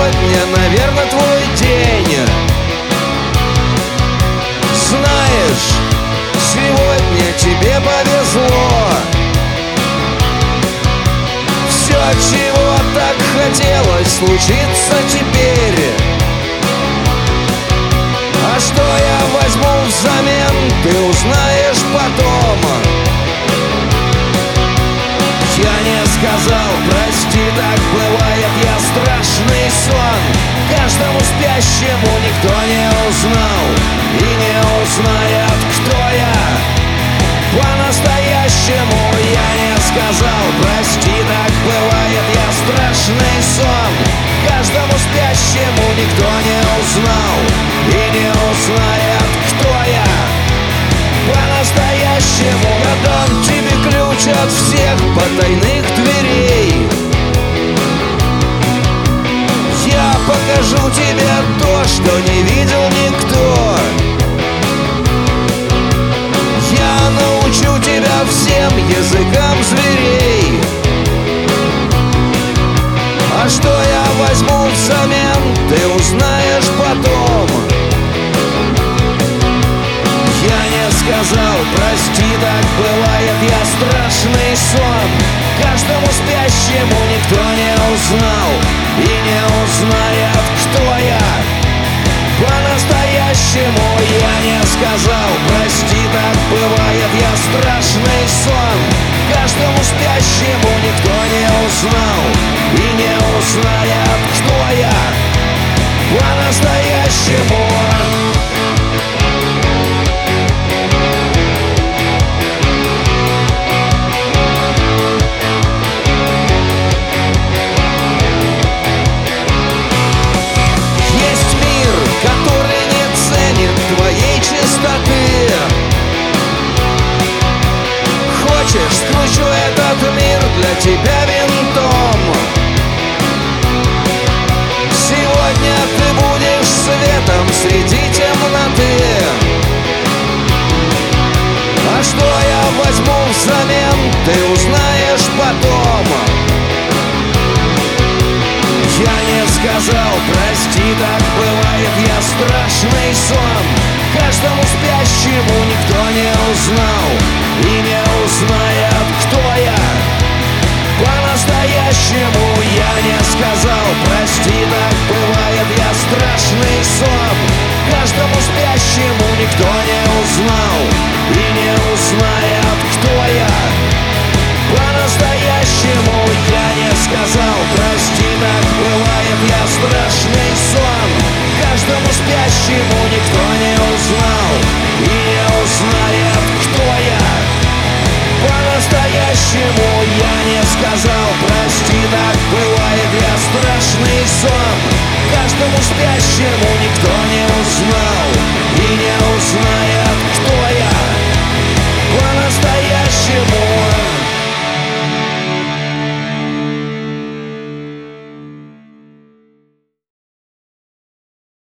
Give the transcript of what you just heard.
сегодня, наверное, твой день. Знаешь, сегодня тебе повезло. Все, чего так хотелось, случится теперь. А что я возьму взамен, ты узнаешь потом. Я не сказал, прости, так бывает, я страшный сон. Каждому спящему никто не узнал и не узнает, кто я. По-настоящему я не сказал, прости, так бывает, я страшный сон. Каждому спящему никто не узнал и не узнает, кто я. По-настоящему я дам тебе ключ от всех потайных дверей. Я покажу тебе то, что не видел никто. Я научу тебя всем языкам зверей. А что я возьму взамен, ты узнаешь потом. Я не сказал, прости, так бывает, я страшный сон. Каждому спящему никто не узнал и не узнает, кто я. По-настоящему я не сказал, прости, так бывает, я страшный сон. Каждому спящему никто не узнал и не узнает, кто я. По-настоящему. Хочешь, скручу этот мир для тебя винтом. Сегодня ты будешь светом среди темноты. А что я возьму взамен, ты узнаешь потом. Я не сказал, прости, так бывает, я страшный сон. Каждому спящему никто не узнал и не узнает, кто я. По-настоящему я не сказал, прости, так бывает, я страшный сон. Каждому спящему никто не узнал и не узнает, кто я. По-настоящему я не сказал, прости, так бывает, я страшный сон. Каждому спящему никто не узнал и не узнает, кто я. По-настоящему я не сказал, прости, так бывает, я страшный сон. Каждому спящему никто не узнал и не узнает.